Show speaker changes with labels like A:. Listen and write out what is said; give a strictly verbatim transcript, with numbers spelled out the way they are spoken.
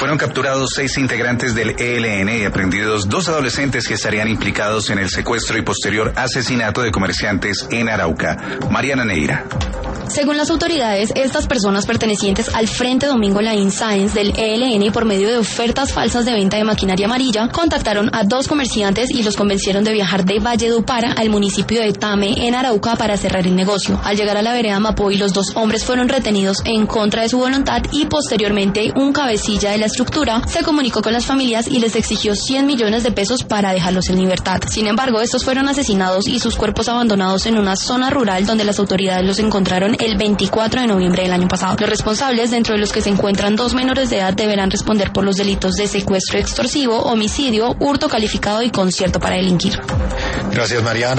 A: Fueron capturados seis integrantes del E L N y aprendidos dos adolescentes que estarían implicados en el secuestro y posterior asesinato de comerciantes en Arauca. Mariana Neira.
B: Según las autoridades, estas personas pertenecientes al Frente Domingo Laín Sáenz del E L N, por medio de ofertas falsas de venta de maquinaria amarilla, contactaron a dos comerciantes y los convencieron de viajar de Valledupar al municipio de Tame, en Arauca, para cerrar el negocio. Al llegar a la vereda Mapoy, los dos hombres fueron retenidos en contra de su voluntad y posteriormente un cabecilla de la estructura se comunicó con las familias y les exigió cien millones de pesos para dejarlos en libertad. Sin embargo, estos fueron asesinados y sus cuerpos abandonados en una zona rural donde las autoridades los encontraron el veinticuatro de noviembre del año pasado. Los responsables, dentro de los que se encuentran dos menores de edad, deberán responder por los delitos de secuestro extorsivo, homicidio, hurto calificado y concierto para delinquir.
C: Gracias, Mariana.